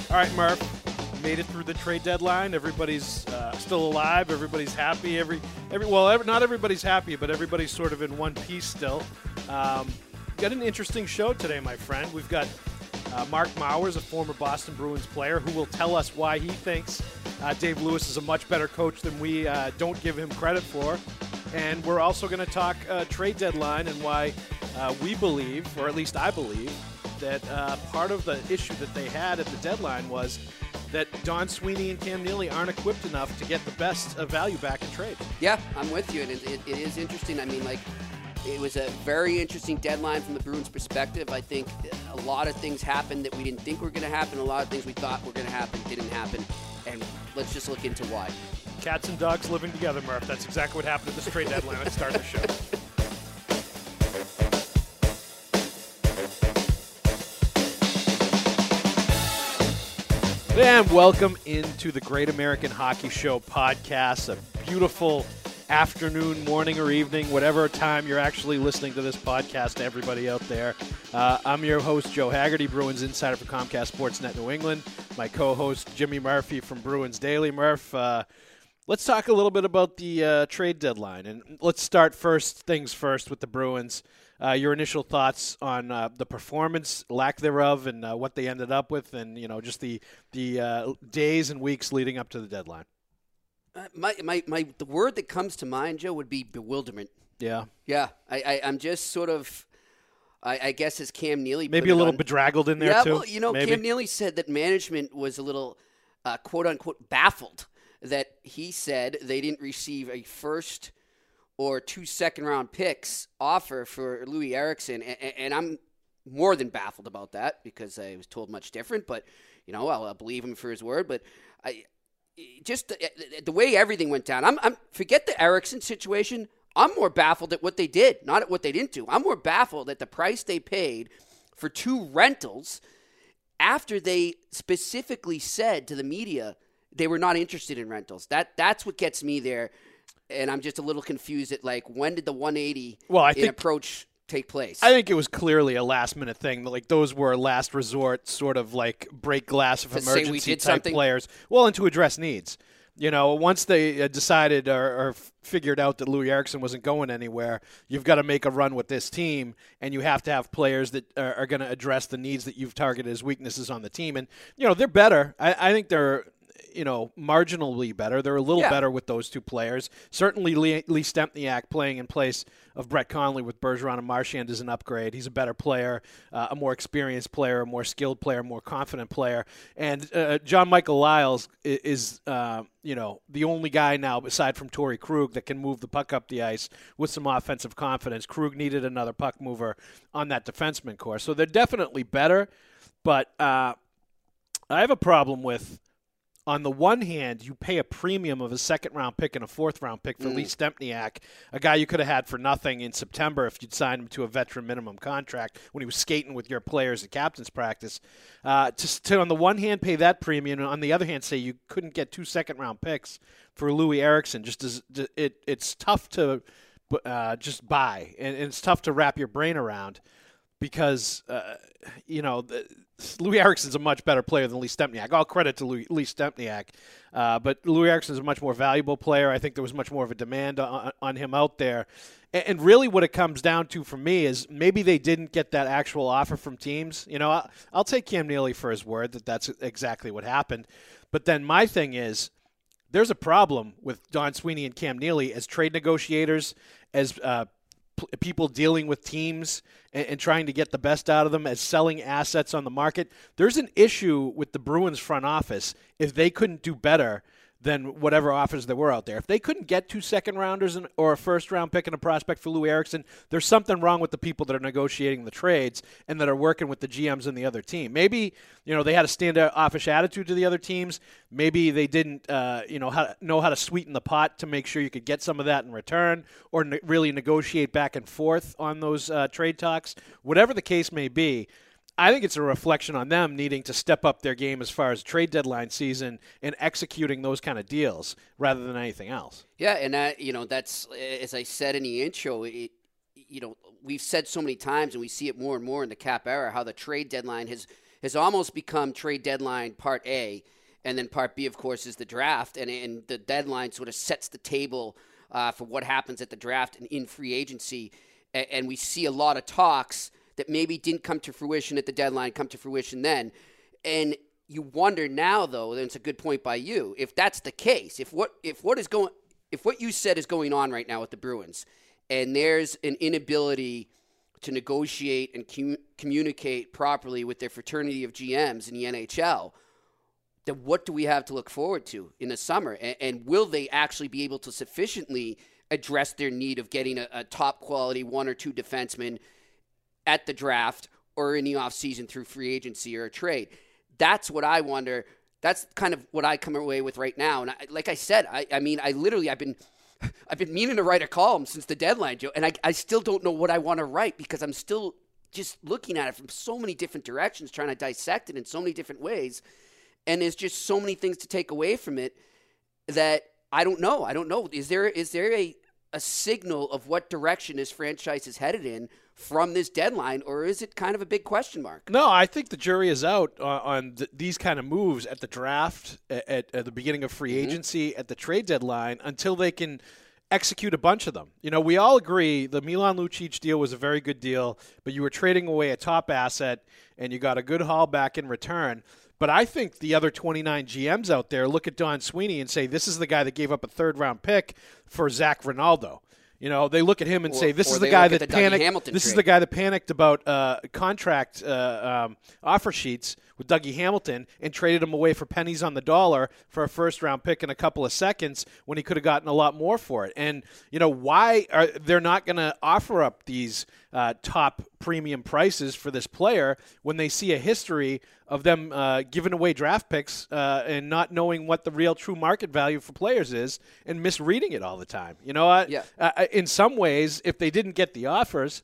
All right, Murph, made it through the trade deadline. Everybody's still alive. Everybody's happy. Not everybody's happy, but everybody's sort of in one piece still. Got an interesting show today, my friend. We've got Mark Mowers, a former Boston Bruins player, who will tell us why he thinks Dave Lewis is a much better coach than we don't give him credit for. And we're also going to talk trade deadline and why we believe, or at least I believe, that part of the issue that they had at the deadline was that Don Sweeney and Cam Neely aren't equipped enough to get the best value back in trade. Yeah, I'm with you, and it is interesting. I mean, it was a very interesting deadline from the Bruins' perspective. I think a lot of things happened that we didn't think were going to happen. A lot of things we thought were going to happen didn't happen, and let's just look into why. Cats and dogs living together, Murph. That's exactly what happened at this trade deadline. Let's start the show. And welcome into the Great American Hockey Show podcast. A beautiful afternoon, morning, or evening, whatever time you're actually listening to this podcast, to everybody out there. I'm your host, Joe Haggerty, Bruins insider for Comcast Sportsnet New England. My co-host, Jimmy Murphy from Bruins Daily. Murph, let's talk a little bit about the trade deadline. And let's start things first with the Bruins. Your initial thoughts on the performance, lack thereof, and what they ended up with, and just the days and weeks leading up to the deadline. The word that comes to mind, Joe, would be bewilderment. Yeah. Yeah. I'm just sort of, I guess, as Cam Neely maybe a little bedraggled in there too. Yeah, well, Cam Neely said that management was a little, quote unquote, baffled that he said they didn't receive a first or 2 second-round picks offer for Louis Eriksson, and I'm more than baffled about that because I was told much different. But I'll believe him for his word. But just the way everything went down. I'm forget the Eriksson situation. I'm more baffled at what they did, not at what they didn't do. I'm more baffled at the price they paid for 2 rentals after they specifically said to the media they were not interested in rentals. That's what gets me there. And I'm just a little confused at when did the 180 approach take place? I think it was clearly a last-minute thing. Those were last resort, sort of break glass of emergency type players. Well, and to address needs. Once they decided or figured out that Louis Eriksson wasn't going anywhere, you've got to make a run with this team, and you have to have players that are going to address the needs that you've targeted as weaknesses on the team. And they're better. I think they're marginally better. They're a little better with those 2 players. Certainly Lee Stempniak playing in place of Brett Connolly with Bergeron and Marchand is an upgrade. He's a better player, a more experienced player, a more skilled player, a more confident player. And John Michael Lyles is the only guy now, aside from Torrey Krug, that can move the puck up the ice with some offensive confidence. Krug needed another puck mover on that defenseman core. So they're definitely better. But I have a problem with, on the one hand, you pay a premium of a second-round pick and a fourth-round pick for Lee Stempniak, a guy you could have had for nothing in September if you'd signed him to a veteran minimum contract when he was skating with your players at captain's practice. To on the one hand, pay that premium, and on the other hand, say you couldn't get 2 second-round picks for Louis Eriksson. It's tough to just buy, and it's tough to wrap your brain around because, Louis Eriksson's a much better player than Lee Stempniak. All credit to Lee Stempniak. But Louis Eriksson's a much more valuable player. I think there was much more of a demand on him out there. And really what it comes down to for me is maybe they didn't get that actual offer from teams. I'll take Cam Neely for his word that that's exactly what happened. But then my thing is there's a problem with Don Sweeney and Cam Neely as trade negotiators, as people dealing with teams and trying to get the best out of them, as selling assets on the market. There's an issue with the Bruins front office if they couldn't do better than whatever offers there were out there. If they couldn't get 2 second-rounders or a first-round pick and a prospect for Louis Eriksson, there's something wrong with the people that are negotiating the trades and that are working with the GMs and the other team. Maybe, they had a standoffish attitude to the other teams. Maybe they didn't, know how to sweeten the pot to make sure you could get some of that in return or really negotiate back and forth on those trade talks. Whatever the case may be, I think it's a reflection on them needing to step up their game as far as trade deadline season and executing those kind of deals rather than anything else. Yeah, and that's, as I said in the intro, we've said so many times, and we see it more and more in the cap era, how the trade deadline has has almost become trade deadline part A, and then part B, of course, is the draft, and the deadline sort of sets the table for what happens at the draft and in free agency, and we see a lot of talks that maybe didn't come to fruition at the deadline, come to fruition then, and you wonder now, though, and it's a good point by you, if that's the case, if what you said is going on right now with the Bruins, and there's an inability to negotiate and communicate properly with their fraternity of GMs in the NHL, then what do we have to look forward to in the summer? And will they actually be able to sufficiently address their need of getting a top quality one or two defensemen at the draft or in the offseason through free agency or a trade? That's what I wonder. That's kind of what I come away with right now. And like I said, I've been meaning to write a column since the deadline, Joe, and I still don't know what I want to write because I'm still just looking at it from so many different directions, trying to dissect it in so many different ways. And there's just so many things to take away from it that I don't know. Is there a signal of what direction this franchise is headed in from this deadline, or is it kind of a big question mark? No, I think the jury is out on these kind of moves at the draft, at the beginning of free agency, at the trade deadline, until they can execute a bunch of them. You know, we all agree the Milan Lucic deal was a very good deal, but you were trading away a top asset, and you got a good haul back in return. But I think the other 29 GMs out there look at Don Sweeney and say, this is the guy that gave up a third-round pick for Zach Rinaldo. You know, they look at him and say, this is the guy that panicked. This is the guy that panicked about contract offer sheets with Dougie Hamilton and traded him away for pennies on the dollar for a first-round pick in a couple of seconds when he could have gotten a lot more for it. And, you know, why are they're not going to offer up these top premium prices for this player when they see a history of them giving away draft picks and not knowing what the real true market value for players is and misreading it all the time. You know, in some ways, if they didn't get the offers,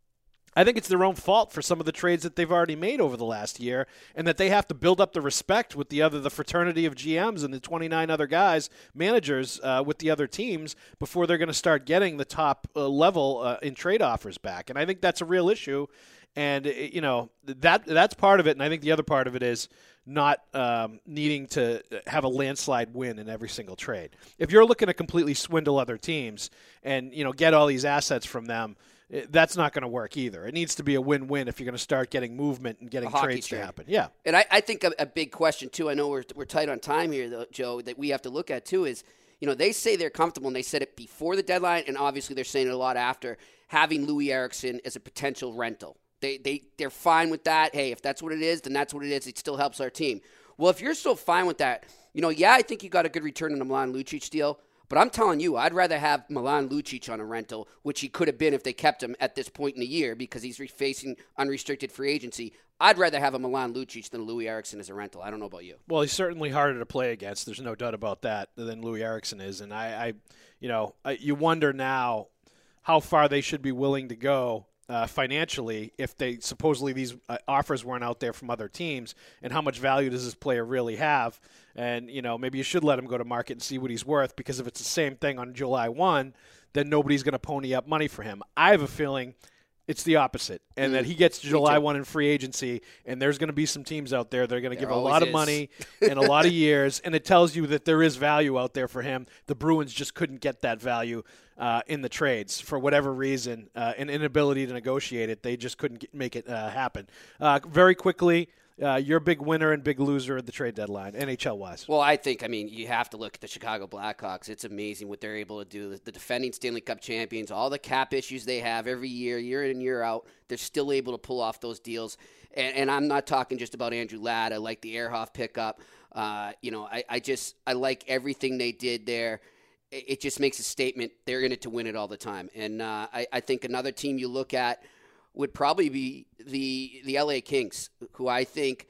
I think it's their own fault for some of the trades that they've already made over the last year, and that they have to build up the respect with the fraternity of GMs and the 29 other guys, managers with the other teams before they're going to start getting the top level in trade offers back. And I think that's a real issue. And, you know, that's part of it. And I think the other part of it is not needing to have a landslide win in every single trade. If you're looking to completely swindle other teams and, you know, get all these assets from them, that's not going to work either. It needs to be a win-win if you're going to start getting movement and getting trades to happen. Yeah. And I think a big question, too, I know we're tight on time here, though, Joe, that we have to look at, too, is, you know, they say they're comfortable, and they said it before the deadline, and obviously they're saying it a lot after, having Louis Eriksson as a potential rental. They're fine with that. Hey, if that's what it is, then that's what it is. It still helps our team. Well, if you're so fine with that, you know, I think you got a good return on the Milan Lucic deal. But I'm telling you, I'd rather have Milan Lucic on a rental, which he could have been if they kept him at this point in the year because he's facing unrestricted free agency. I'd rather have a Milan Lucic than a Louis Eriksson as a rental. I don't know about you. Well, he's certainly harder to play against. There's no doubt about that than Louis Eriksson is. And you wonder now how far they should be willing to go financially if they supposedly these offers weren't out there from other teams, and how much value does this player really have? And, you know, maybe you should let him go to market and see what he's worth, because if it's the same thing on July 1, then nobody's going to pony up money for him. I have a feeling it's the opposite, and that he gets to July 1 in free agency, and there's going to be some teams out there that are going to give a lot of money and a lot of years, and it tells you that there is value out there for him. The Bruins just couldn't get that value in the trades for whatever reason, an inability to negotiate it. They just couldn't make it happen. Very quickly, you're a big winner and big loser at the trade deadline, NHL-wise. Well, I think, you have to look at the Chicago Blackhawks. It's amazing what they're able to do. The defending Stanley Cup champions, all the cap issues they have every year, year in and year out, they're still able to pull off those deals. And I'm not talking just about Andrew Ladd. I like the Ehrhoff pickup. I like everything they did there. It just makes a statement. They're in it to win it all the time. And I think another team you look at would probably be the LA Kings, who I think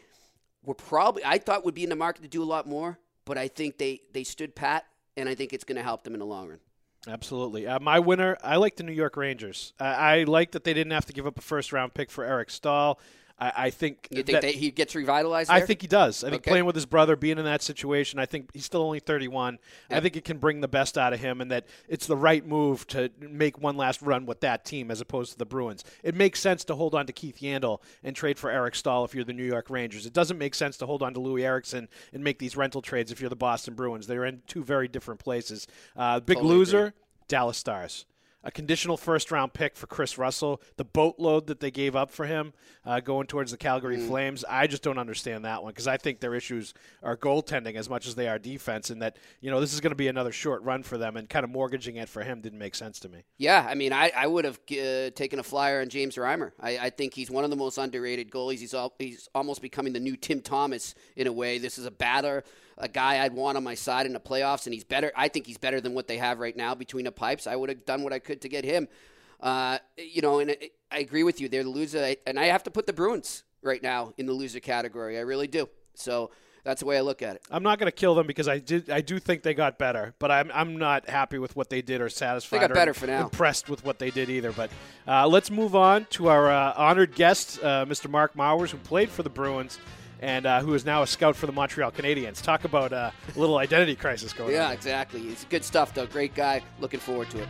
I thought would be in the market to do a lot more, but I think they stood pat, and I think it's going to help them in the long run. Absolutely. My winner, I like the New York Rangers. I like that they didn't have to give up a first-round pick for Eric Staal. I think you think that he gets revitalized there? I think he does. I think playing with his brother, being in that situation, I think he's still only 31. Yep. I think it can bring the best out of him, and that it's the right move to make one last run with that team as opposed to the Bruins. It makes sense to hold on to Keith Yandle and trade for Eric Staal if you're the New York Rangers. It doesn't make sense to hold on to Louis Eriksson and make these rental trades if you're the Boston Bruins. They're in two very different places. Big totally loser, agree. Dallas Stars. A conditional first-round pick for Chris Russell, the boatload that they gave up for him going towards the Calgary Flames. I just don't understand that one because I think their issues are goaltending as much as they are defense, and that this is going to be another short run for them, and kind of mortgaging it for him didn't make sense to me. Yeah, I mean, I would have taken a flyer on James Reimer. I think he's one of the most underrated goalies. He's almost becoming the new Tim Thomas in a way. This is a batter. A guy I'd want on my side in the playoffs, and he's better. I think he's better than what they have right now between the pipes. I would have done what I could to get him. And I agree with you. They're the loser, and I have to put the Bruins right now in the loser category. I really do. So that's the way I look at it. I'm not going to kill them because I do think they got better, but I'm not happy with what they did or satisfied. They got better for now. Impressed with what they did either. But let's move on to our honored guest, Mr. Mark Mowers, who played for the Bruins and who is now a scout for the Montreal Canadiens. Talk about a little identity crisis going on. Yeah, exactly. It's good stuff, though. Great guy. Looking forward to it.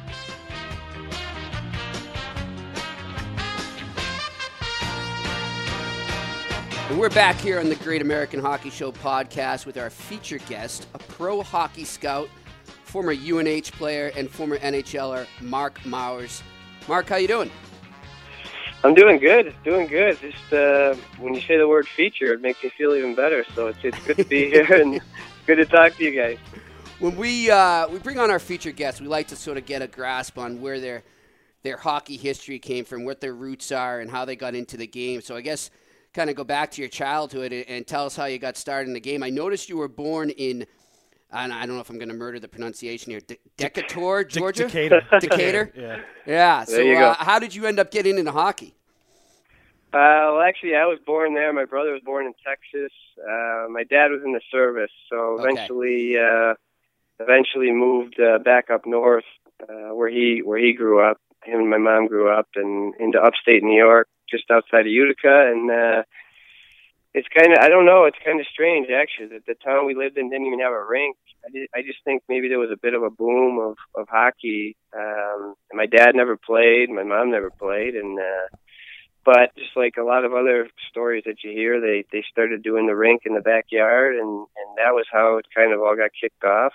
And we're back here on the Great American Hockey Show podcast with our featured guest, a pro hockey scout, former UNH player, and former NHLer, Mark Mowers. Mark, how you doing? I'm doing good. Just when you say the word feature, it makes me feel even better. So it's good to be here and good to talk to you guys. When we bring on our featured guests, we like to sort of get a grasp on where their hockey history came from, what their roots are, and how they got into the game. So I guess kind of go back to your childhood and tell us how you got started in the game. I noticed you were born in, and I don't know if I'm going to murder the pronunciation here, Decatur, Georgia? Decatur. Yeah. So how did you end up getting into hockey? Well, actually, I was born there. My brother was born in Texas. My dad was in the service, so eventually moved back up north where he grew up. Him and my mom grew up, and into upstate New York, just outside of Utica. And it's kind of, I don't know, it's kind of strange, actually, that the town we lived in didn't even have a rink. I just think maybe there was a bit of a boom of hockey. My dad never played. My mom never played. But just like a lot of other stories that you hear, they started doing the rink in the backyard, and that was how it kind of all got kicked off.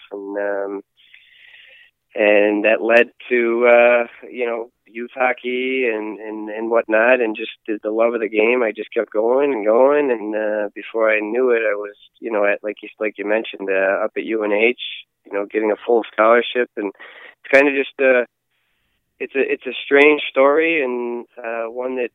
And that led to, youth hockey and whatnot, and just the love of the game. I just kept going. And before I knew it, I was, like you mentioned, up at UNH, getting a full scholarship. And it's kind of just it's a strange story, and one that,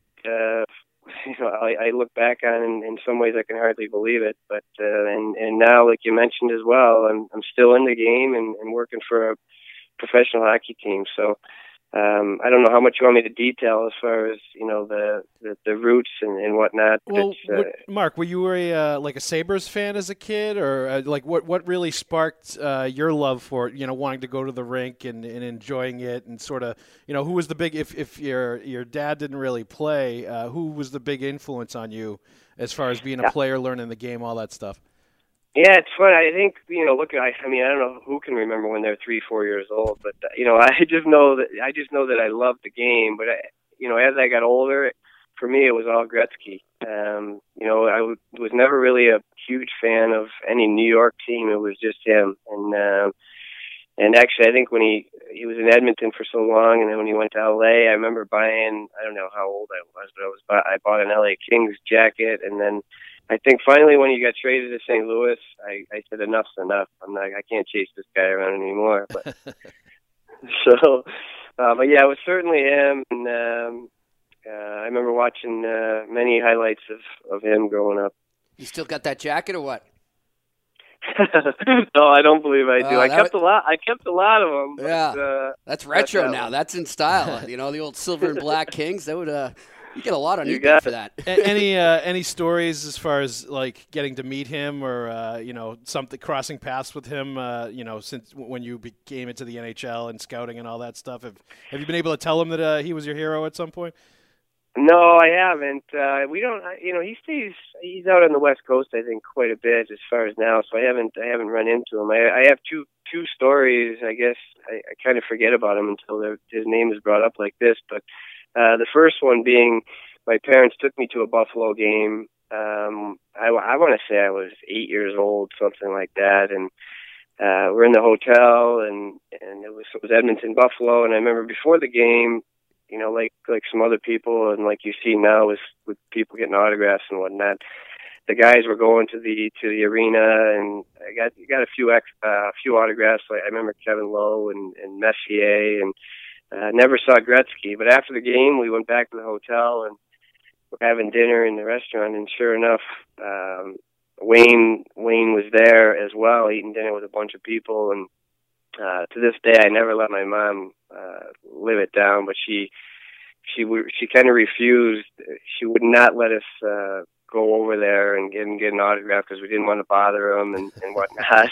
I look back on, and in some ways I can hardly believe it. But and now, like you mentioned as well, I'm still in the game and working for a professional hockey team. So I don't know how much you want me to detail as far as the roots and whatnot. Well, Mark, were you a Sabres fan as a kid, or what really sparked your love for it? Wanting to go to the rink and enjoying it, and sort of who was the big if your dad didn't really play, who was the big influence on you as far as being a player, learning the game, all that stuff? Yeah, it's fun. I think, I don't know who can remember when they're 3-4 years old, but, I just know that I love the game. But, as I got older, for me, it was all Gretzky. I was never really a huge fan of any New York team. It was just him. And actually, I think when he was in Edmonton for so long, and then when he went to L.A., I remember buying, I don't know how old I was, but I bought an L.A. Kings jacket, and then I think finally when he got traded to St. Louis, I said enough's enough. I can't chase this guy around anymore. But but yeah, it was certainly him. And I remember watching many highlights of him growing up. You still got that jacket or what? No, I don't believe I do. I kept a lot of them. Yeah, but, that's retro now. That's in style. The old silver and black Kings. That would. You get a lot on eBay for that. Any stories as far as getting to meet him, or something, crossing paths with him? Since when you came into the NHL and scouting and all that stuff, have you been able to tell him that he was your hero at some point? No, I haven't. We don't. He's out on the West Coast, I think, quite a bit as far as now. So I haven't run into him. I have two stories. I guess I kind of forget about him until his name is brought up like this. But the first one being, my parents took me to a Buffalo game. I want to say I was 8 years old, something like that, and we're in the hotel, and it was Edmonton Buffalo, and I remember before the game, like some other people, and like you see now with people getting autographs and whatnot, the guys were going to the arena, and I got a few autographs. Like I remember Kevin Lowe and Messier, and never saw Gretzky. But after the game, we went back to the hotel and we're having dinner in the restaurant, and sure enough, Wayne was there as well, eating dinner with a bunch of people. And to this day, I never let my mom live it down, but she kind of refused. She would not let us go over there and get an autograph because we didn't want to bother him and whatnot.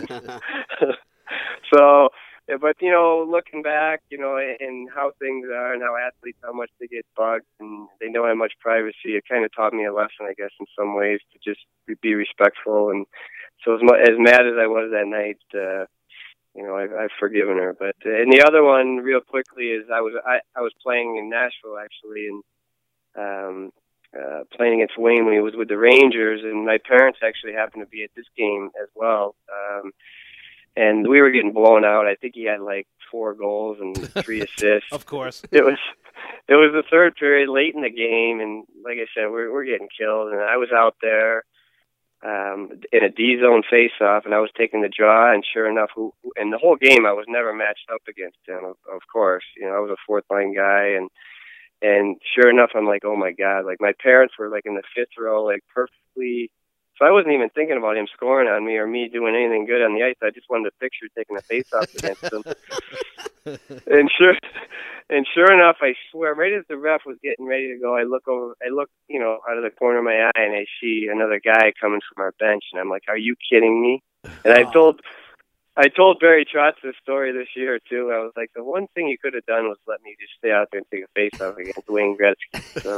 So, but looking back, and how things are and how athletes, how much they get bugged and they know how much privacy, it kind of taught me a lesson, I guess, in some ways, to just be respectful. And so as mad as I was that night, I've forgiven her. But and the other one, real quickly, is I was playing in Nashville actually, and playing against Wayne when he was with the Rangers, and my parents actually happened to be at this game as well. And we were getting blown out. I think he had like 4 goals and 3 assists. Of course, it was the third period, late in the game, and like I said, we're getting killed, and I was out there in a D zone face-off, and I was taking the draw, and sure enough, in the whole game, I was never matched up against him. Of course, I was a fourth line guy, and sure enough, I'm like, oh my God! Like my parents were like in the 5th row, like perfectly. So I wasn't even thinking about him scoring on me or me doing anything good on the ice. I just wanted to picture taking a face-off against him. And sure enough, I swear, right as the ref was getting ready to go, I look out of the corner of my eye, and I see another guy coming from our bench, and I'm like, "Are you kidding me?" And I told Barry Trotz this story this year too. I was like, the one thing you could have done was let me just stay out there and take a face-off against Wayne Gretzky. So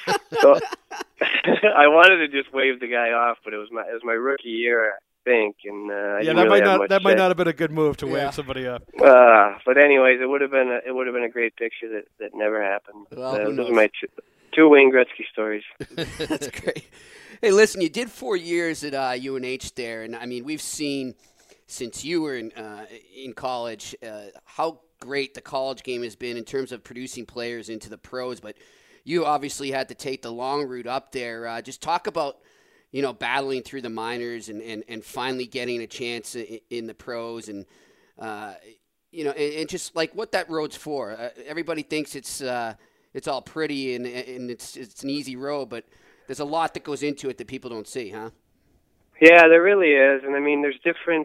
I wanted to just wave the guy off, but it was my rookie year, I think, and that might not have been a good move to wave somebody up. But anyways, it would have been a great picture that never happened. Well, those are my two Wayne Gretzky stories. That's great. Hey, listen, you did 4 years at UNH there, and I mean, we've seen since you were in college how great the college game has been in terms of producing players into the pros, but you obviously had to take the long route up there. Just talk about, battling through the minors and finally getting a chance in the pros and just like what that road's for. Everybody thinks it's all pretty and it's an easy road, but there's a lot that goes into it that people don't see, huh? Yeah, there really is. And I mean, there's different,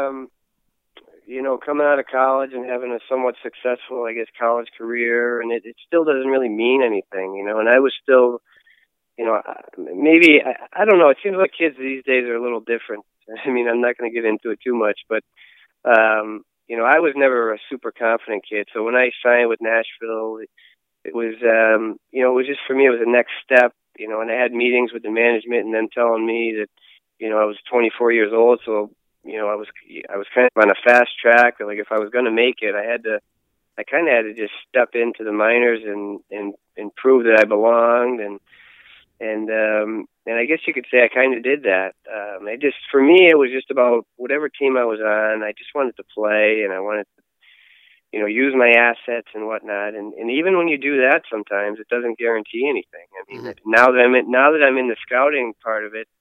coming out of college and having a somewhat successful, I guess, college career, and it still doesn't really mean anything, and I was still, maybe, I don't know, it seems like kids these days are a little different. I mean, I'm not going to get into it too much, but, I was never a super confident kid. So when I signed with Nashville, it was, it was just, for me, it was the next step, and I had meetings with the management and them telling me that, I was 24 years old, so, I was kind of on a fast track. Like if I was going to make it, I kind of had to just step into the minors and prove that I belonged. And I guess you could say I kind of did that. For me, it was just about whatever team I was on. I just wanted to play, and I wanted to, use my assets and whatnot. And even when you do that, sometimes it doesn't guarantee anything. I mean, now that I'm in the scouting part of it,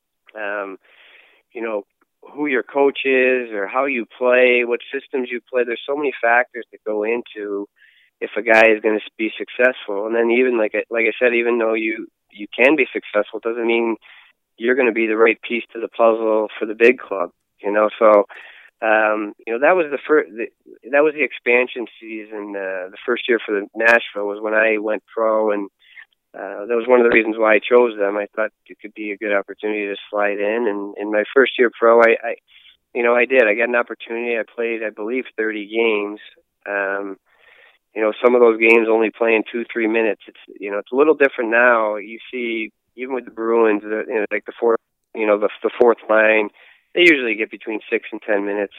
who your coach is or how you play, what systems you play. There's so many factors that go into if a guy is going to be successful. And then even like I said, even though you can be successful, it doesn't mean you're going to be the right piece to the puzzle for the big club. So that was that was the expansion season. The first year for the Nashville was when I went pro, and that was one of the reasons why I chose them. I thought it could be a good opportunity to slide in. And in my first year pro, I did. I got an opportunity. I played, I believe, 30 games. some of those games only playing 2-3 minutes. It's it's a little different now. You see, even with the Bruins, like the fourth, the fourth line, they usually get between 6 and 10 minutes.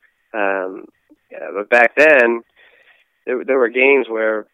But back then, there were games where,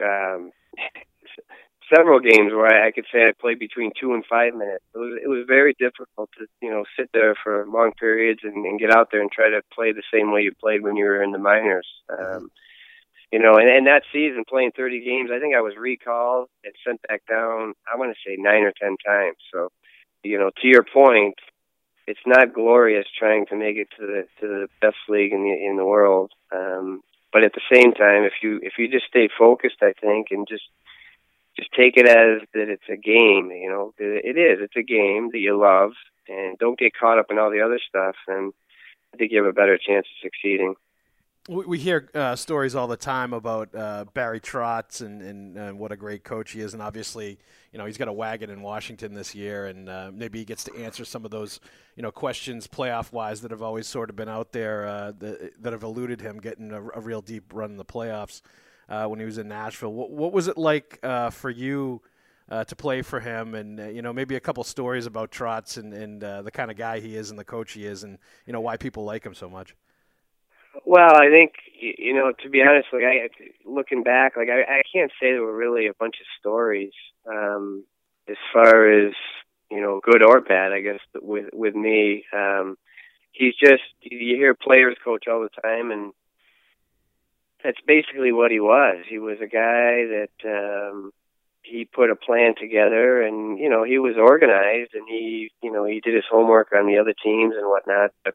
several games where I could say I played between 2 and 5 minutes. It was very difficult to sit there for long periods and get out there and try to play the same way you played when you were in the minors. And that season, playing 30 games, I think I was recalled and sent back down, I want to say 9 or 10 times. So, to your point, it's not glorious trying to make it to the best league in the world. But at the same time, if you just stay focused, I think, and just take it as that it's a game, it's a game that you love, and don't get caught up in all the other stuff, and I think you have a better chance of succeeding. We hear stories all the time about Barry Trotz and what a great coach he is, and obviously, he's got a wagon in Washington this year, and maybe he gets to answer some of those, questions playoff-wise that have always sort of been out there that have eluded him getting a real deep run in the playoffs when he was in Nashville. What was it like for you to play for him, and maybe a couple stories about Trotz and the kind of guy he is and the coach he is, and why people like him so much? Well, I think, to be honest, looking back, I can't say there were really a bunch of stories as far as, good or bad, I guess, with me. He's just, you hear players coach all the time, and that's basically what he was. He was a guy that he put a plan together, and, he was organized, and he did his homework on the other teams and whatnot, but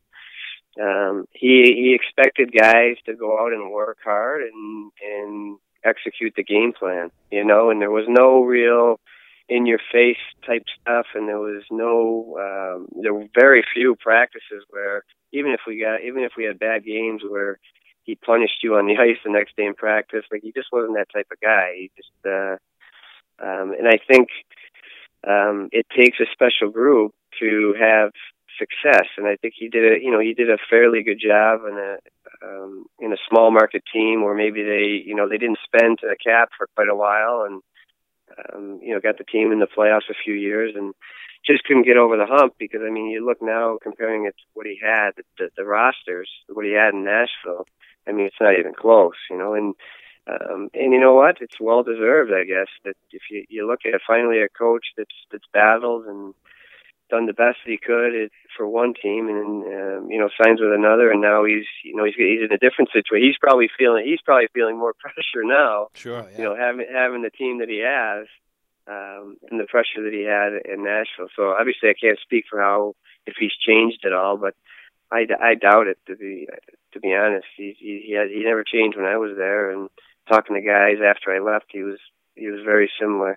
he expected guys to go out and work hard and execute the game plan, and there was no real in-your-face type stuff, and there were very few practices where even if we had bad games where he punished you on the ice the next day in practice, he just wasn't that type of guy. He just and I think it takes a special group to have success, and I think he did a fairly good job in a small market team where maybe they didn't spend to the cap for quite a while, and got the team in the playoffs a few years and just couldn't get over the hump because you look now comparing it to what he had, the rosters, what he had in Nashville. It's not even close, and you know what? It's well deserved, I guess, that if you look at finally a coach that's battled and done the best that he could for one team, and signs with another, and now he's in a different situation. He's probably feeling more pressure now. Sure. Yeah. Having the team that he has, and the pressure that he had in Nashville. So obviously, I can't speak for if he's changed at all, but I doubt it. To be honest, he never changed when I was there, and talking to guys after I left, he was very similar.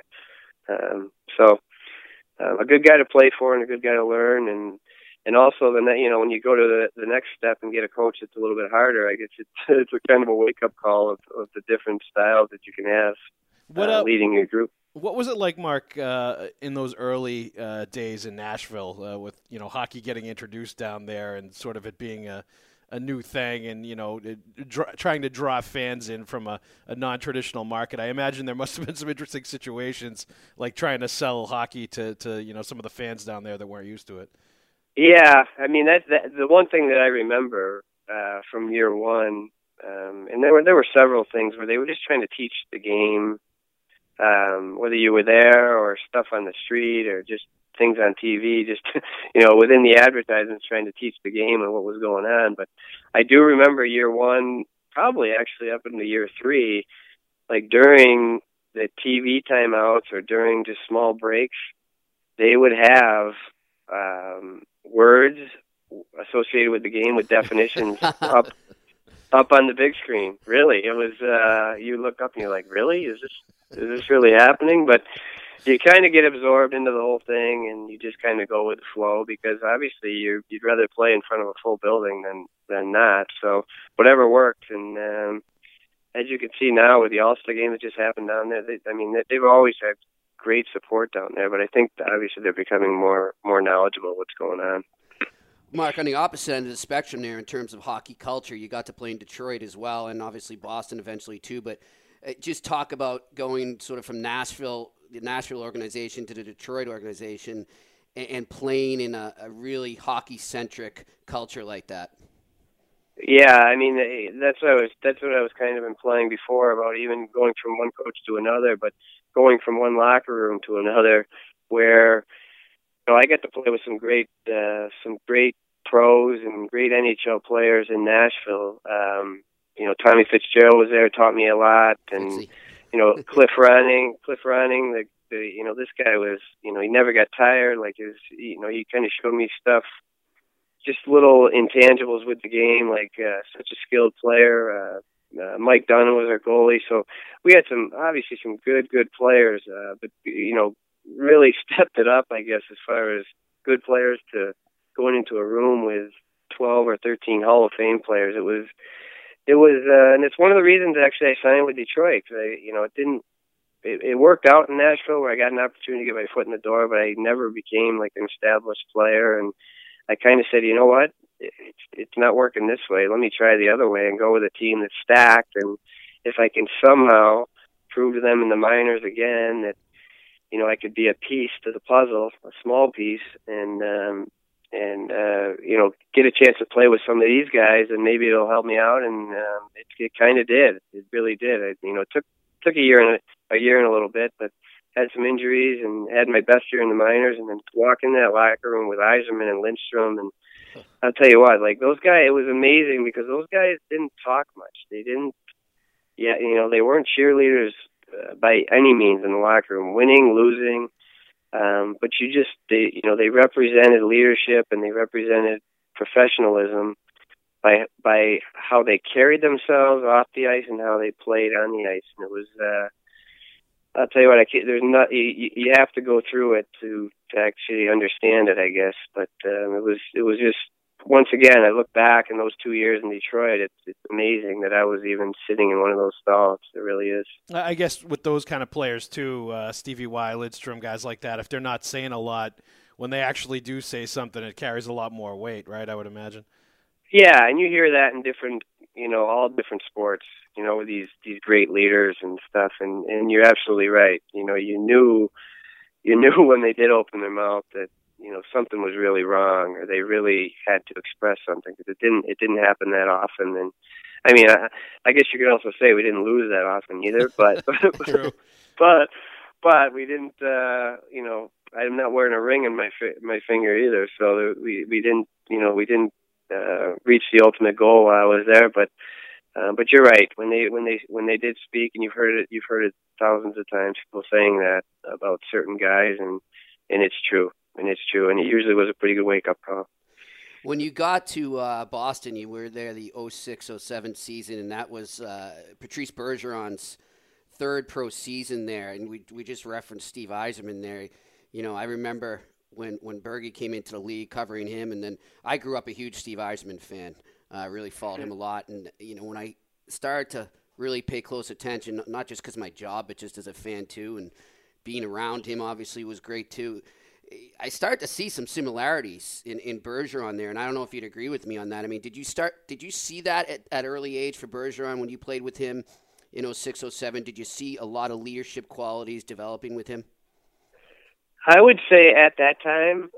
A good guy to play for and a good guy to learn, and also when you go to the next step and get a coach that's a little bit harder, I guess it's a kind of a wake up call of the different styles that you can have leading your group. What was it like, Mark, in those early days in Nashville with hockey getting introduced down there and sort of it being a new thing, and trying to draw fans in from a non-traditional market? I imagine there must have been some interesting situations, like trying to sell hockey to some of the fans down there that weren't used to it. Yeah, that's the one thing that I remember from year one, and there were several things where they were just trying to teach the game, whether you were there or stuff on the street or just things on TV, just within the advertisements, trying to teach the game and what was going on. But I do remember year one, probably actually up into year 3, during the TV timeouts or during just small breaks, they would have words associated with the game with definitions up on the big screen. Really, it was you look up and you're like, really, is this really happening? But you kind of get absorbed into the whole thing, and you just kind of go with the flow because obviously you'd rather play in front of a full building than not. So whatever worked, and as you can see now with the All-Star game that just happened down there, they've always had great support down there. But I think obviously they're becoming more knowledgeable of what's going on. Mark, on the opposite end of the spectrum there in terms of hockey culture, you got to play in Detroit as well, and obviously Boston eventually too, but just talk about going sort of from Nashville, the Nashville organization, to the Detroit organization, and playing in a really hockey-centric culture like that. Yeah, I mean that's what I was kind of implying before about even going from one coach to another, but going from one locker room to another, where I got to play with some great pros and great NHL players in Nashville. Tommy Fitzgerald was there, taught me a lot, and Cliff Ronning, this guy was, he never got tired. Like he kind of showed me stuff, just little intangibles with the game, like such a skilled player. Mike Dunn was our goalie, so we had some good players, but really stepped it up, I guess, as far as good players to going into a room with 12 or 13 Hall of Fame players. It was, and it's one of the reasons actually I signed with Detroit. Cause it worked out in Nashville where I got an opportunity to get my foot in the door, but I never became like an established player. And I kind of said, you know what, it's not working this way. Let me try the other way and go with a team that's stacked. And if I can somehow prove to them in the minors again that, I could be a piece to the puzzle, a small piece, and get a chance to play with some of these guys, and maybe it'll help me out. And it kind of did. It really did. It took a year and a little bit, but had some injuries and had my best year in the minors, and then walk in that locker room with Yzerman and Lindstrom, and I'll tell you what, like those guys, it was amazing because those guys didn't talk much. They didn't, they weren't cheerleaders by any means in the locker room, winning, losing. But they represented leadership and they represented professionalism by how they carried themselves off the ice and how they played on the ice. And it was, I'll tell you what, you have to go through it to actually understand it, I guess. But it was just, once again, I look back in those 2 years in Detroit, it's amazing that I was even sitting in one of those stalls. It really is. I guess with those kind of players too, Stevie Y, Lidstrom, guys like that, if they're not saying a lot, when they actually do say something, it carries a lot more weight, right? I would imagine. Yeah, and you hear that in different, all different sports, with these great leaders and stuff, and you're absolutely right. You knew when they did open their mouth that, something was really wrong, or they really had to express something, because it didn't happen that often. And I mean, I guess you could also say we didn't lose that often either, but True. but we didn't. I'm not wearing a ring in my finger either, so we didn't. We didn't reach the ultimate goal while I was there. But you're right. When they did speak, and you've heard it thousands of times, people saying that about certain guys, and it's true. And it usually was a pretty good wake-up call. When you got to Boston, you were there the 06-07 season, and that was Patrice Bergeron's third pro season there. And we just referenced Steve Yzerman there. I remember when Bergie came into the league, covering him, and then I grew up a huge Steve Yzerman fan. I really followed him a lot. And, when I started to really pay close attention, not just because of my job, but just as a fan too, and being around him obviously was great too, I start to see some similarities in Bergeron there, and I don't know if you'd agree with me on that. I mean, did you see that at early age for Bergeron when you played with him in 06-07? Did you see a lot of leadership qualities developing with him? I would say at that time,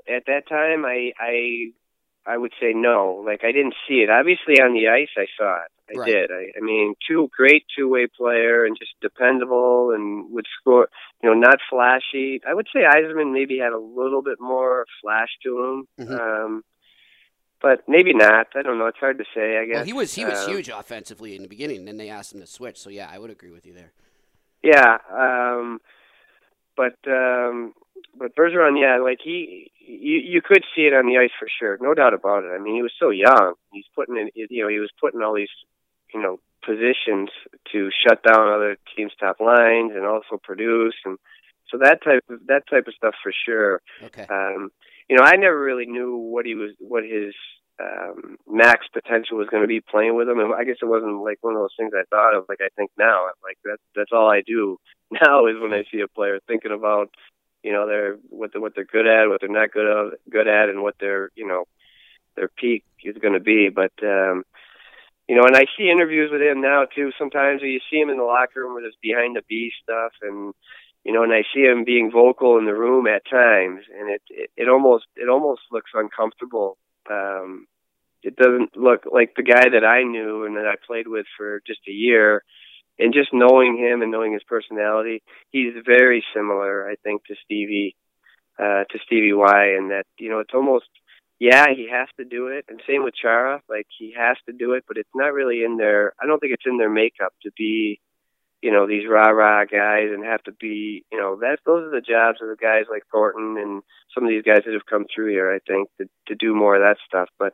I would say no. Like, I didn't see it. Obviously, on the ice, I saw it. I did. I mean, great two-way player and just dependable and would score, not flashy. I would say Yzerman maybe had a little bit more flash to him. Mm-hmm. But maybe not. I don't know. It's hard to say, I guess. Well, he was huge offensively in the beginning, and then they asked him to switch. So, yeah, I would agree with you there. Yeah. But Bergeron, yeah, like you could see it on the ice for sure. No doubt about it. I mean, he was so young. He was putting all these, positions to shut down other teams' top lines and also produce. And so that type of stuff for sure. Okay. I never really knew what his max potential was going to be playing with him. And I guess it wasn't like one of those things I thought of like I think now. Like that's all I do now is when I see a player thinking about, what they're good at, what they're not good at, and what their their peak is going to be. But you know, and I see interviews with him now too. Sometimes you see him in the locker room with his behind the B stuff, and you know, and I see him being vocal in the room at times, and it almost looks uncomfortable. It doesn't look like the guy that I knew and that I played with for just a year. And just knowing him and knowing his personality, he's very similar, I think, to Stevie Y, and that, you know, it's almost, yeah, he has to do it. And same with Chara, like he has to do it, but it's not really in their, I don't think it's in their makeup to be, you know, these rah-rah guys and have to be, you know, those are the jobs of the guys like Thornton and some of these guys that have come through here, I think, to do more of that stuff. But,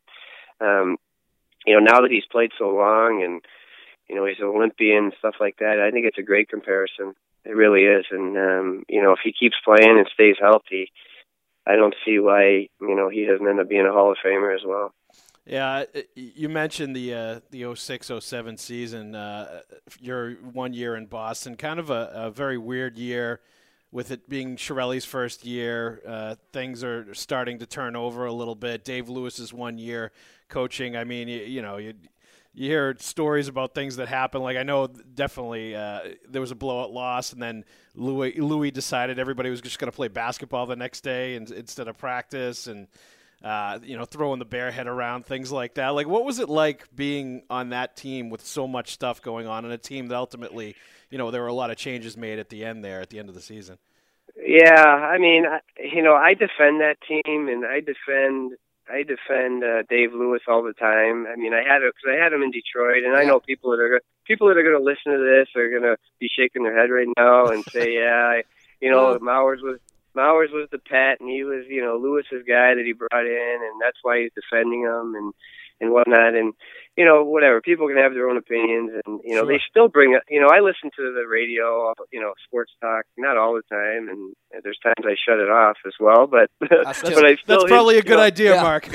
you know, now that he's played so long and, you know, he's an Olympian, stuff like that, I think it's a great comparison. It really is. And, you know, if he keeps playing and stays healthy, I don't see why, you know, he doesn't end up being a Hall of Famer as well. Yeah, you mentioned the 06-07 season, your 1 year in Boston, kind of a very weird year with it being Chiarelli's first year. Things are starting to turn over a little bit. Dave Lewis's 1 year coaching, I mean, you hear stories about things that happen. Like I know definitely there was a blowout loss, and then Louis decided everybody was just going to play basketball the next day instead of practice, and you know, throwing the bear head around, things like that. Like, what was it like being on that team with so much stuff going on, and a team that ultimately, you know, there were a lot of changes made at the end of the season? Yeah, I mean, you know, I defend that team, and I defend Dave Lewis all the time. I mean, I had him in Detroit, and I know people that are going to listen to this are going to be shaking their head right now and say, yeah, you know, Mowers was the pet, and he was, you know, Lewis's guy that he brought in, and that's why he's defending him and whatnot. And, you know, whatever. People can have their own opinions, and, you know, Sure. They still bring up, you know, I listen to the radio, you know, sports talk, not all the time, and there's times I shut it off as well, but, that's probably a good idea, Mark.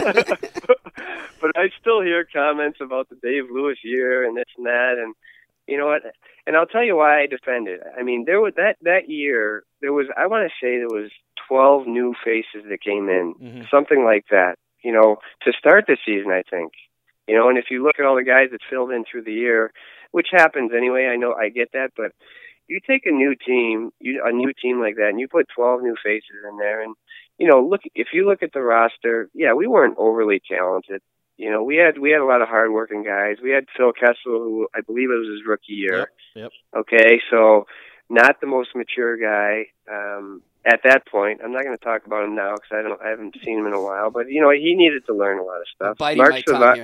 But I still hear comments about the Dave Lewis year and this and that, and, you know what, and I'll tell you why I defend it. I mean, there was that year, I want to say there was 12 new faces that came in, something like that, you know, to start the season, I think. You know, and if you look at all the guys that filled in through the year, which happens anyway, I know, I get that, but you take a new team like that, and you put 12 new faces in there, and, you know, if you look at the roster, yeah, we weren't overly talented. You know, we had a lot of hardworking guys. We had Phil Kessel, who I believe it was his rookie year. Yep. Okay, so not the most mature guy at that point. I'm not going to talk about him now because I haven't seen him in a while. But you know, he needed to learn a lot of stuff. Mark Savard.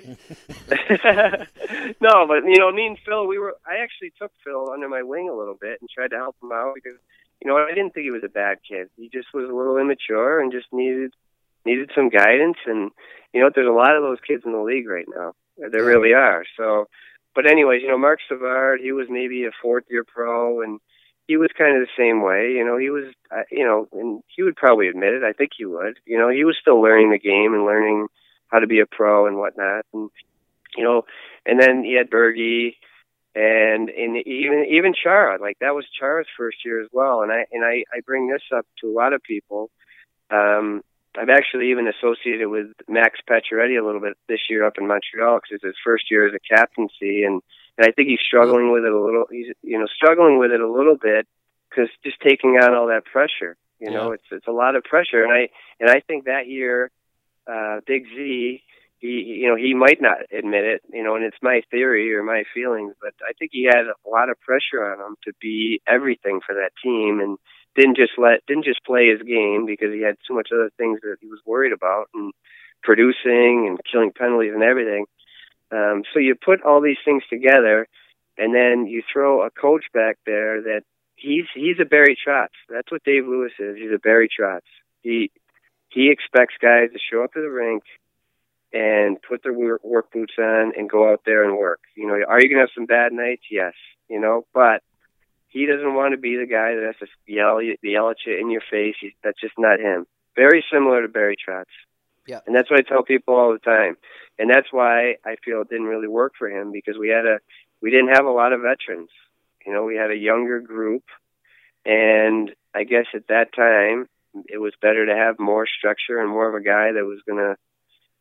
No, but you know, me and Phil, I actually took Phil under my wing a little bit and tried to help him out because, you know, I didn't think he was a bad kid. He just was a little immature and just needed some guidance. And you know, there's a lot of those kids in the league right now. There really are. So, but anyways, you know, Mark Savard, he was maybe a fourth-year pro, and he was kind of the same way. You know, he was, you know, and he would probably admit it. I think he would. You know, he was still learning the game and learning how to be a pro and whatnot. And, you know, and then he had Bergie and even Chara. Like, that was Chara's first year as well. And I bring this up to a lot of people. I've actually even associated with Max Pacioretty a little bit this year up in Montreal because it's his first year as a captaincy, and I think he's struggling with it a little. He's, you know, struggling with it a little bit because just taking on all that pressure. You know, it's a lot of pressure, and I think that year, Big Z, he might not admit it, you know, and it's my theory or my feelings, but I think he had a lot of pressure on him to be everything for that team, and didn't just play his game because he had so much other things that he was worried about, and producing and killing penalties and everything. So you put all these things together, and then you throw a coach back there that he's a Barry Trotz. That's what Dave Lewis is. He's a Barry Trotz. He expects guys to show up to the rink and put their work boots on and go out there and work. You know, are you going to have some bad nights? Yes. You know, but he doesn't want to be the guy that has to yell at you in your face. That's just not him. Very similar to Barry Trotz. Yeah. And that's what I tell people all the time. And that's why I feel it didn't really work for him, because we didn't have a lot of veterans. You know, we had a younger group, and I guess at that time it was better to have more structure and more of a guy that was going to,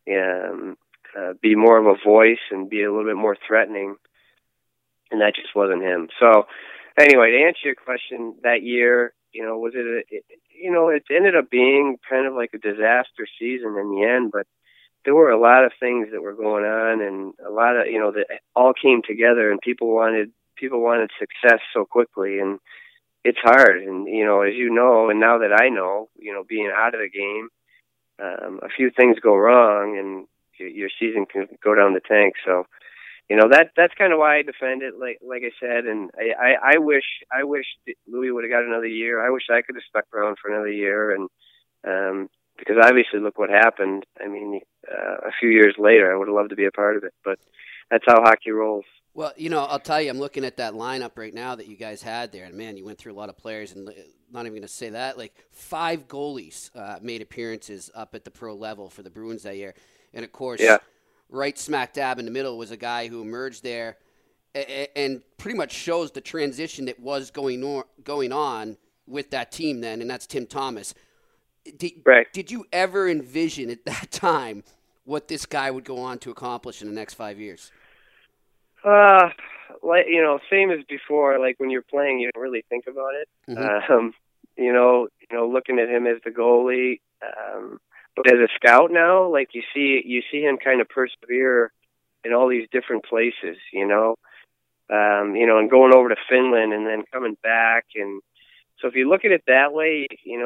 be more of a voice and be a little bit more threatening, and that just wasn't him. So anyway, to answer your question, that year, was it ended up being kind of like a disaster season in the end, but there were a lot of things that were going on, and a lot of, that all came together, and people wanted success so quickly, and it's hard. And, as you know, and now that I know, being out of the game, a few things go wrong and your season can go down the tank. So, that's kind of why I defend it, like I said. And I wish that Louis would have got another year. I wish I could have stuck around for another year. And, because obviously look what happened. I mean, a few years later, I would have loved to be a part of it, but that's how hockey rolls. Well, I'll tell you, I'm looking at that lineup right now that you guys had there, and man, you went through a lot of players, and not even going to say that, like 5 goalies made appearances up at the pro level for the Bruins that year. And of course, right smack dab in the middle was a guy who emerged there and pretty much shows the transition that was going on with that team then, and that's Tim Thomas. Did you ever envision at that time what this guy would go on to accomplish in the next 5 years? Same as before. Like when you're playing, you don't really think about it. Mm-hmm. Looking at him as the goalie, but as a scout now, like you see him kind of persevere in all these different places. And going over to Finland and then coming back, and so if you look at it that way,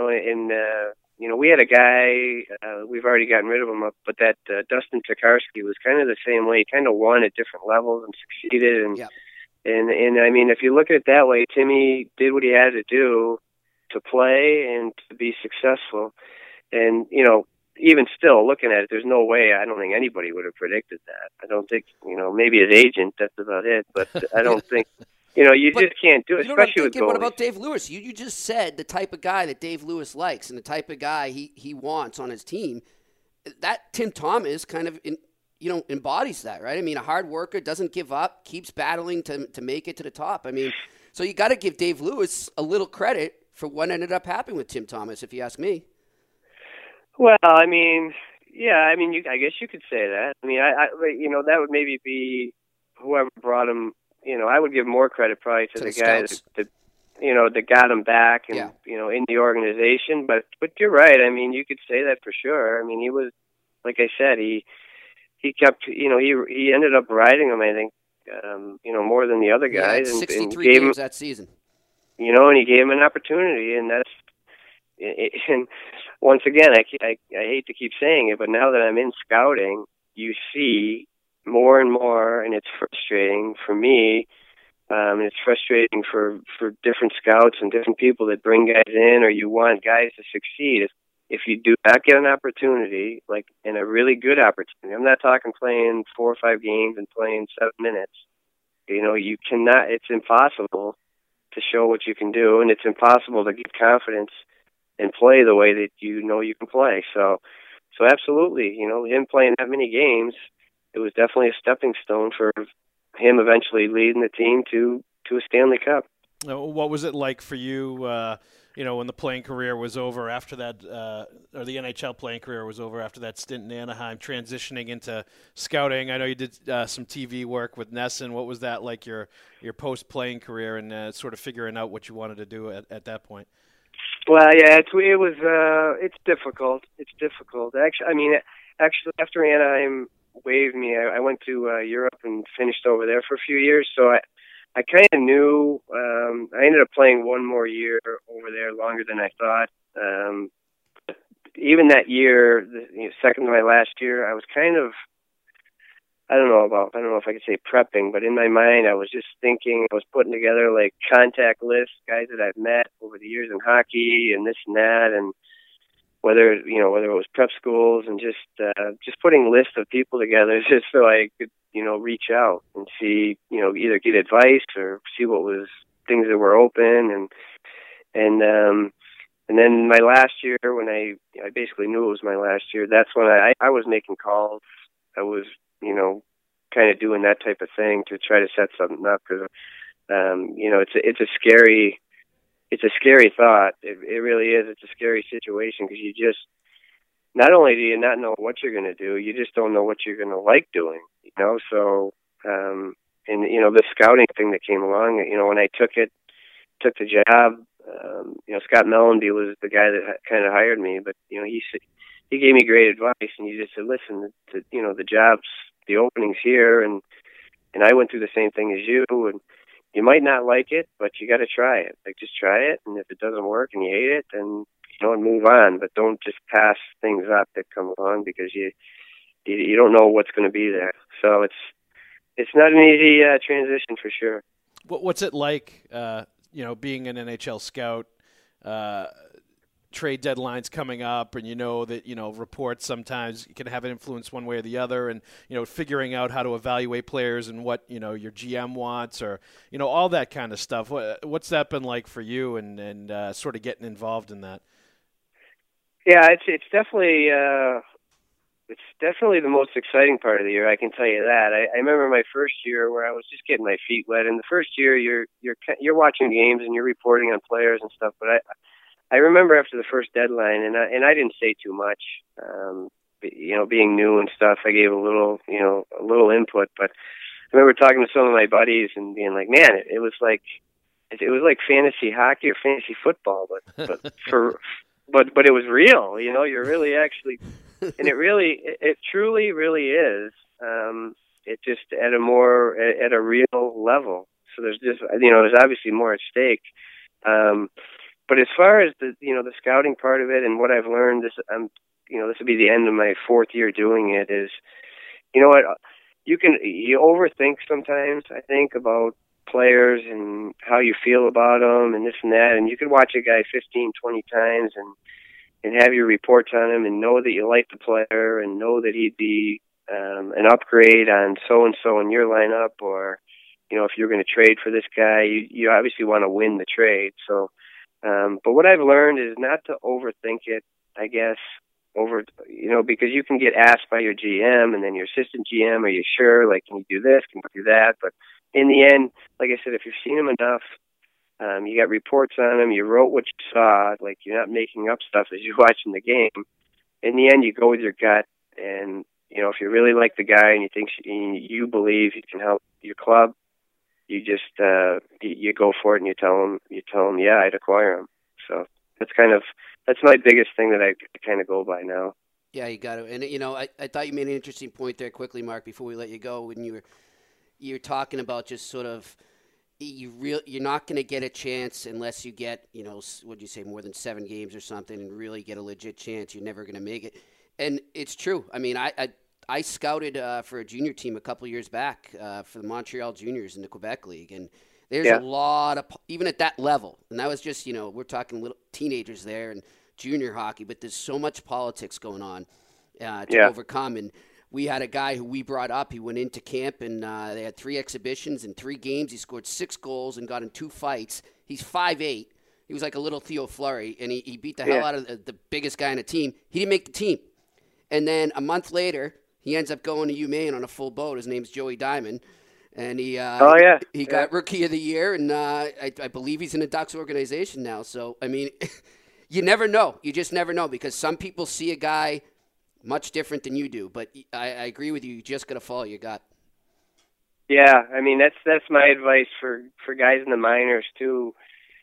we had a guy, we've already gotten rid of him, but that Dustin Tokarski was kind of the same way. He kind of won at different levels and succeeded. And I mean, if you look at it that way, Timmy did what he had to do to play and to be successful. And, even still looking at it, there's no way, I don't think anybody would have predicted that. I don't think, maybe his agent, that's about it. But I don't think... just can't do it, especially with goalies. What about Dave Lewis? You just said the type of guy that Dave Lewis likes and the type of guy he wants on his team. That Tim Thomas kind of embodies that, right? I mean, a hard worker, doesn't give up, keeps battling to make it to the top. I mean, so you got to give Dave Lewis a little credit for what ended up happening with Tim Thomas, if you ask me. Well, I mean, I guess you could say that. I mean, that would maybe be whoever brought him. I would give more credit probably to the guy that got him back and, in the organization. But you're right. I mean, you could say that for sure. I mean, he was, like I said, he kept, he ended up riding him, I think, more than the other guys. Yeah, 63 games that season. And he gave him an opportunity, and that's, and once again, I hate to keep saying it, but now that I'm in scouting, you see more and more, and it's frustrating for me, and it's frustrating for different scouts and different people that bring guys in, or you want guys to succeed. If you do not get an opportunity, like in a really good opportunity, I'm not talking playing 4 or 5 games and playing 7 minutes. You cannot. It's impossible to show what you can do, and it's impossible to get confidence and play the way that you can play. So absolutely, him playing that many games, it was definitely a stepping stone for him eventually leading the team to a Stanley Cup. What was it like for you, when the playing career was over after that, or the NHL playing career was over after that stint in Anaheim, transitioning into scouting? I know you did some TV work with NESN. What was that like, your post-playing career, and sort of figuring out what you wanted to do at that point? Well, yeah, it's difficult. It's difficult. Actually, after Anaheim waived me, I went to Europe and finished over there for a few years. So I kind of knew. I ended up playing one more year over there, longer than I thought. Even that year, second to my last year, I was kind of, I don't know if I could say prepping, but in my mind, I was just thinking, I was putting together like contact lists, guys that I've met over the years in hockey and this and that, and whether it was prep schools, and just putting lists of people together just so I could, reach out and see, either get advice or see what was things that were open, and then my last year, when I basically knew it was my last year, that's when I was making calls. I was, kind of doing that type of thing to try to set something up, because, it's a scary thought. It really is. It's a scary situation, because not only do you not know what you're going to do, you just don't know what you're going to like doing, So, and the scouting thing that came along, when I took the job, Scott Mellenby was the guy that kind of hired me, but he gave me great advice, and he just said, listen, the jobs, the openings here, and I went through the same thing as you, and you might not like it, but you got to try it. Like, just try it, and if it doesn't work and you hate it, then and move on. But don't just pass things up that come along because you don't know what's going to be there. So it's not an easy transition for sure. What's it like, being an NHL scout? Trade deadlines coming up, and that reports sometimes can have an influence one way or the other, and figuring out how to evaluate players and what your GM wants, or all that kind of stuff. What's that been like for you, and sort of getting involved in that? Yeah, it's definitely the most exciting part of the year. I can tell you that. I remember my first year where I was just getting my feet wet. And the first year, you're watching games and you're reporting on players and stuff. But I remember after the first deadline, and I didn't say too much. Being new and stuff, I gave a little input. But I remember talking to some of my buddies and being like, man, it was like fantasy hockey or fantasy football, but it was real. You're really actually, and it truly really is. It just at a real level. So there's just there's obviously more at stake. But as far as the scouting part of it and what I've learned, this will be the end of my fourth year doing it. Is what you overthink sometimes. I think about players and how you feel about them and this and that, and you could watch a guy 15, 20 times and have your reports on him and know that you like the player and know that he'd be an upgrade on so-and-so in your lineup, or if you're going to trade for this guy, you obviously want to win the trade. So, but what I've learned is not to overthink it, I guess, because you can get asked by your GM and then your assistant GM, are you sure? Like, can you do this? Can you do that? But in the end, like I said, if you've seen him enough, you got reports on him, you wrote what you saw, like you're not making up stuff as you're watching the game. In the end, you go with your gut, and if you really like the guy and you believe he can help your club, you just you go for it and you tell him, yeah, I'd acquire him. So that's my biggest thing that I kind of go by now. Yeah, you got to. And I thought you made an interesting point there quickly, Mark, before we let you go, when you're talking about just sort of you're not going to get a chance unless you get what'd you say, more than 7 games or something, and really get a legit chance. You're never going to make it, and it's true. I mean, I scouted for a junior team a couple years back for the Montreal Juniors in the Quebec League, and there's a lot of, even at that level, and that was just we're talking little teenagers there and junior hockey, but there's so much politics going on to overcome. And we had a guy who we brought up. He went into camp, and they had 3 exhibitions and 3 games. He scored 6 goals and got in 2 fights. He's 5'8". He was like a little Theo Fleury, and he beat the hell out of the biggest guy on the team. He didn't make the team. And then a month later, he ends up going to UMaine on a full boat. His name's Joey Diamond. And he got Rookie of the Year, and I believe he's in the Ducks organization now. So, I mean, you never know. You just never know, because some people see a guy much different than you do. But I agree with you. You just got to follow your gut. Yeah, I mean, that's my advice for guys in the minors too.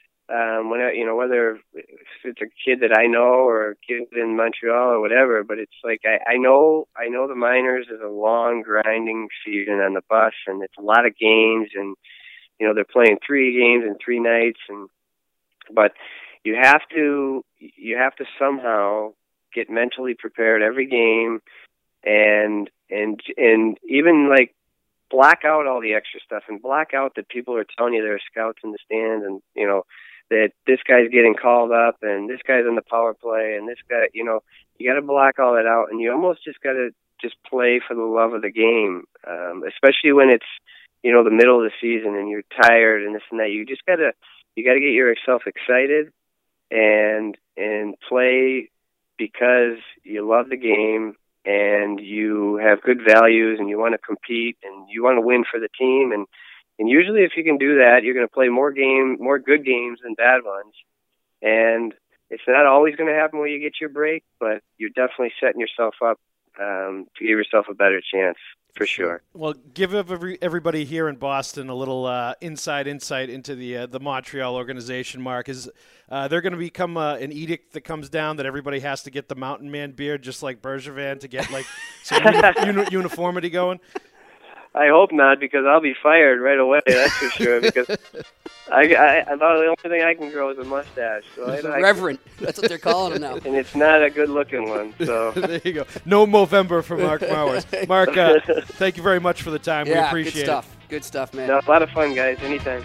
Whether it's a kid that I know or a kid in Montreal or whatever, but it's like I know the minors is a long grinding season on the bus, and it's a lot of games, and they're playing 3 games in 3 nights, but you have to somehow get mentally prepared every game, and even like block out all the extra stuff and block out that people are telling you there are scouts in the stands, and that this guy's getting called up and this guy's on the power play and this guy, you got to block all that out, and you almost just got to just play for the love of the game, especially when it's, the middle of the season and you're tired and this and that. You got to get yourself excited and play because you love the game and you have good values and you want to compete and you want to win for the team. And usually if you can do that, you're going to play more good games than bad ones. And it's not always going to happen when you get your break, but you're definitely setting yourself up to give yourself a better chance. For sure. Well, give everybody here in Boston a little insight into the Montreal organization, Mark. Is there going to become an edict that comes down that everybody has to get the Mountain Man beard just like Bergevin to get like some uniformity going? I hope not, because I'll be fired right away, that's for sure, because I thought the only thing I can grow is a mustache. So Reverend. That's what they're calling him now. And it's not a good-looking one. So there you go. No Movember for Mark Mowers. Mark, thank you very much for the time. We appreciate it. Good stuff, man. No, a lot of fun, guys. Anytime.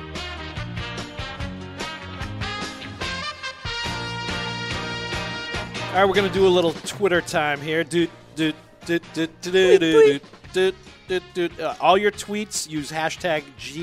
All right, we're going to do a little Twitter time here. All your tweets, use hashtag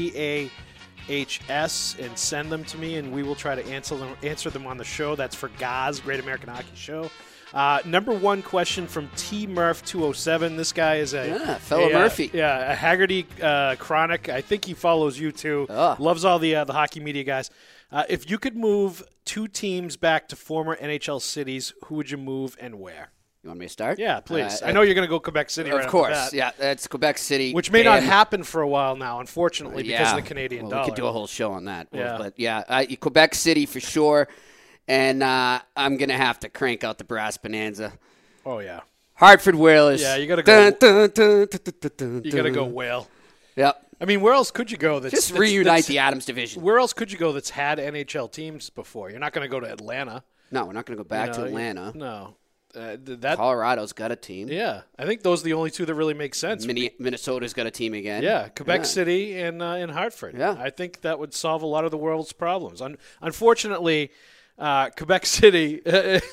GAHS and send them to me, and we will try to answer them on the show. That's for GAZ, Great American Hockey Show. Number one question from TMurph207. This guy is a fellow Murphy. A Haggerty chronic. I think he follows you too. Loves all the hockey media guys. If you could move two teams back to former NHL cities, who would you move and where? You want me to start? Yeah, please. I know you're going to go Quebec City right Of course, after that. that's Quebec City. Which may not happen for a while now, unfortunately, because of the Canadian dollar. We could do a whole show on that. But Quebec City for sure. And I'm going to have to crank out the Brass Bonanza. Oh, yeah. Hartford Whalers. Yeah, you got to go. You got to go Whale. Yep. I mean, where else could you go? Just reunite the Adams division. Where else could you go that's had NHL teams before? You're not going to go to Atlanta. No, we're not going to go back to Atlanta. No. Colorado's got a team. Yeah, I think those are the only two that really make sense. Minnesota's got a team again. Yeah, Quebec City and Hartford. Yeah. I think that would solve a lot of the world's problems. Unfortunately, Quebec City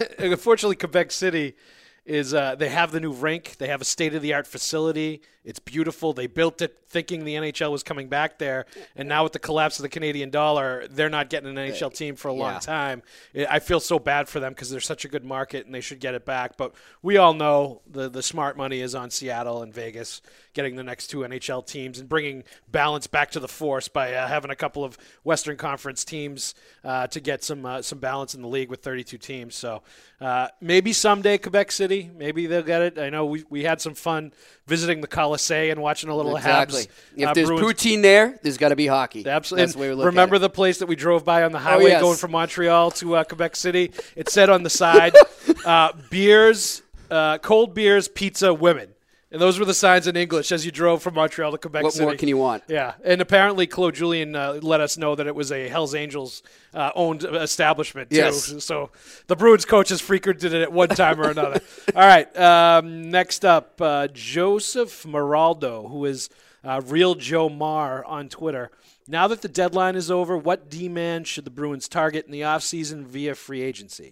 is they have the new rink. They have a state-of-the-art facility. It's beautiful. They built it thinking the NHL was coming back there, and now with the collapse of the Canadian dollar, they're not getting an NHL team for a long time. I feel so bad for them because they're such a good market, and they should get it back. But we all know the smart money is on Seattle and Vegas, getting the next two NHL teams and bringing balance back to the force by having a couple of Western Conference teams to get some balance in the league with 32 teams. So maybe someday Quebec City, maybe they'll get it. I know we had some fun visiting the Coliseum and watching a little Habs. If there's poutine there's got to be hockey. Absolutely. That's the way we look remember at it. The place that we drove by on the highway going from Montreal to Quebec City? It said on the side, beers, cold beers, pizza, women. And those were the signs in English as you drove from Montreal to Quebec City. What more can you want? Yeah. And apparently Claude Julien let us know that it was a Hells Angels owned establishment, too. Yes. So the Bruins coaches frequented it at one time or another. All right. Next up, Joseph Maraldo, who is Real Joe Mar on Twitter. Now that the deadline is over, what D-man should the Bruins target in the offseason via free agency?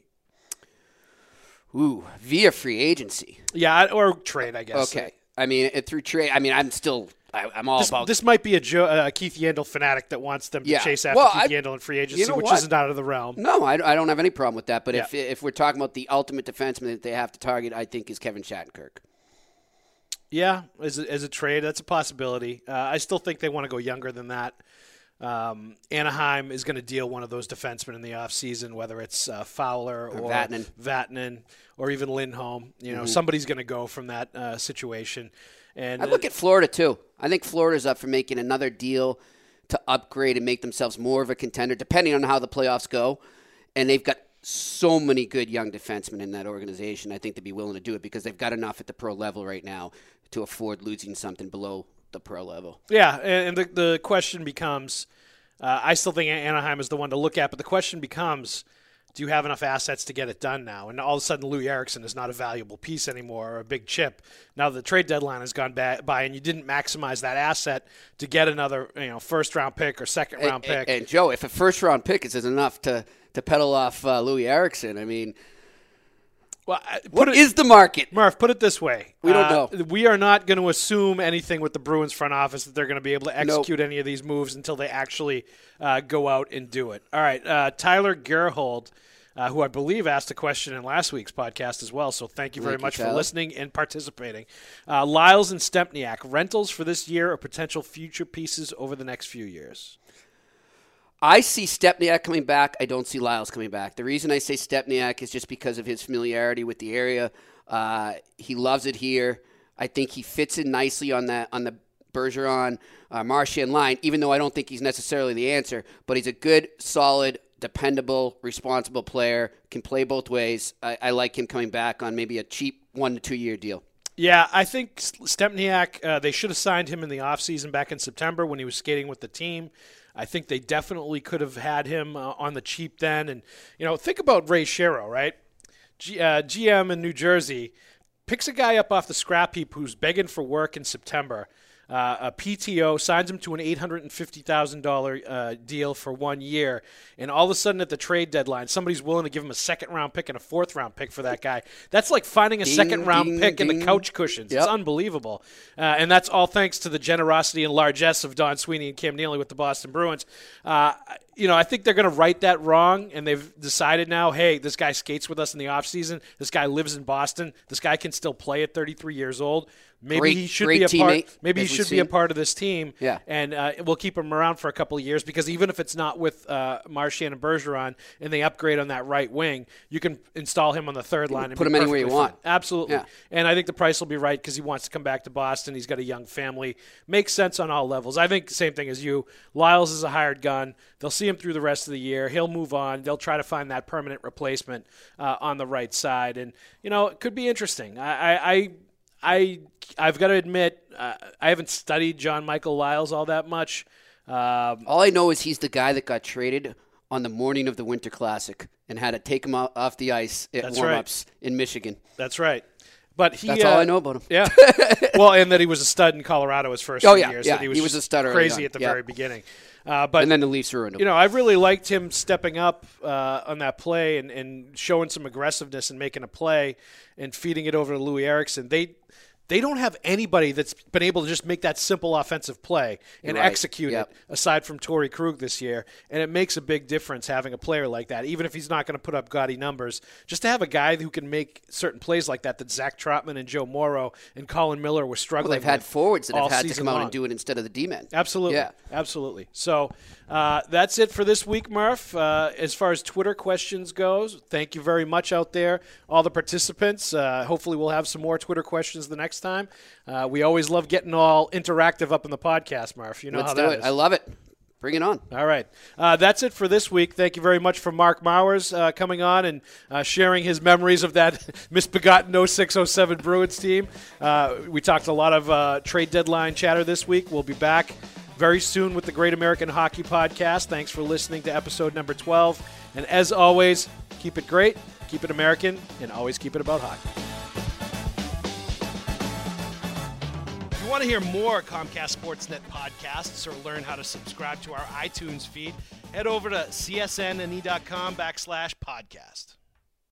Ooh, via free agency. Yeah, or trade, I guess. Okay. I mean, through trade, I'm all about... This might be a Keith Yandle fanatic that wants them to chase after Keith Yandle in free agency, which isn't out of the realm. No, I don't have any problem with that. But if we're talking about the ultimate defenseman that they have to target, I think is Kevin Shattenkirk. Yeah, as a trade, that's a possibility. I still think they want to go younger than that. Anaheim is going to deal one of those defensemen in the offseason, whether it's Fowler or Vatanen or even Lindholm. Somebody's going to go from that situation. And I look at Florida, too. I think Florida's up for making another deal to upgrade and make themselves more of a contender, depending on how the playoffs go. And they've got so many good young defensemen in that organization. I think they'd be willing to do it because they've got enough at the pro level right now to afford losing something below the pro level. Yeah, and the question becomes, I still think Anaheim is the one to look at, but the question becomes, do you have enough assets to get it done now? And all of a sudden, Louis Eriksson is not a valuable piece anymore or a big chip. Now the trade deadline has gone by, and you didn't maximize that asset to get another first-round pick or second-round pick. And Joe, if a first-round pick is enough to pedal off Louis Eriksson, I mean – well, what is the market? Murph, put it this way. We don't know. We are not going to assume anything with the Bruins front office that they're going to be able to execute any of these moves until they actually go out and do it. All right, Tyler Gerhold, who I believe asked a question in last week's podcast as well, so thank you very much for listening and participating. Lyles and Stempniak, rentals for this year or potential future pieces over the next few years? I see Stepniak coming back. I don't see Lyles coming back. The reason I say Stepniak is just because of his familiarity with the area. He loves it here. I think he fits in nicely on the Bergeron, Marchand line, even though I don't think he's necessarily the answer. But he's a good, solid, dependable, responsible player, can play both ways. I like him coming back on maybe a cheap 1 to 2 year deal. Yeah, I think Stepniak, they should have signed him in the offseason back in September when he was skating with the team. I think they definitely could have had him on the cheap then. And, think about Ray Shero, right? GM in New Jersey picks a guy up off the scrap heap who's begging for work in September. A PTO signs him to an $850,000 deal for 1 year, and all of a sudden at the trade deadline, somebody's willing to give him a second-round pick and a fourth-round pick for that guy. That's like finding a second-round pick in the couch cushions. Yep. It's unbelievable. And that's all thanks to the generosity and largesse of Don Sweeney and Cam Neely with the Boston Bruins. I think they're going to right that wrong, and they've decided now, hey, this guy skates with us in the offseason. This guy lives in Boston. This guy can still play at 33 years old. Maybe he should be a part. Maybe he should be a part of this team. Yeah. And we'll keep him around for a couple of years because even if it's not with Marchand and Bergeron and they upgrade on that right wing, you can install him on the third line and put him anywhere you want. Absolutely. Yeah. And I think the price will be right because he wants to come back to Boston. He's got a young family. Makes sense on all levels. I think same thing as you. Lyles is a hired gun. They'll see him through the rest of the year. He'll move on. They'll try to find that permanent replacement on the right side, and it could be interesting. I've got to admit, I haven't studied John Michael Lyles all that much. All I know is he's the guy that got traded on the morning of the Winter Classic and had to take him off the ice at warm-ups in Michigan. That's right. But that's all I know about him. Yeah. Well, and that he was a stud in Colorado his first few years. Yeah, that he was a stud crazy at the very beginning. And then the Leafs ruined him. I really liked him stepping up on that play and showing some aggressiveness and making a play and feeding it over to Louis Eriksson. They don't have anybody that's been able to just make that simple offensive play and execute it aside from Torrey Krug this year. And it makes a big difference having a player like that, even if he's not going to put up gaudy numbers. Just to have a guy who can make certain plays like that Zach Trotman and Joe Morrow and Colin Miller were struggling with. They've had forwards that have had to come out long. And do it instead of the D-men. Absolutely. Yeah. Absolutely. So that's it for this week, Murph. As far as Twitter questions goes, thank you very much out there, all the participants. Hopefully we'll have some more Twitter questions the next time. We always love getting all interactive up in the podcast, Murph. You know Let's how do that it. is. I love it. Bring it on. All right. That's it for this week. Thank you very much for Mark Mowers coming on and sharing his memories of that misbegotten 06-07 Bruins team. We talked a lot of trade deadline chatter this week. We'll be back very soon with the Great American Hockey Podcast. Thanks for listening to episode number 12. And as always, keep it great, keep it American, and always keep it about hockey. If you want to hear more Comcast Sportsnet podcasts or learn how to subscribe to our iTunes feed, head over to csnne.com/podcast.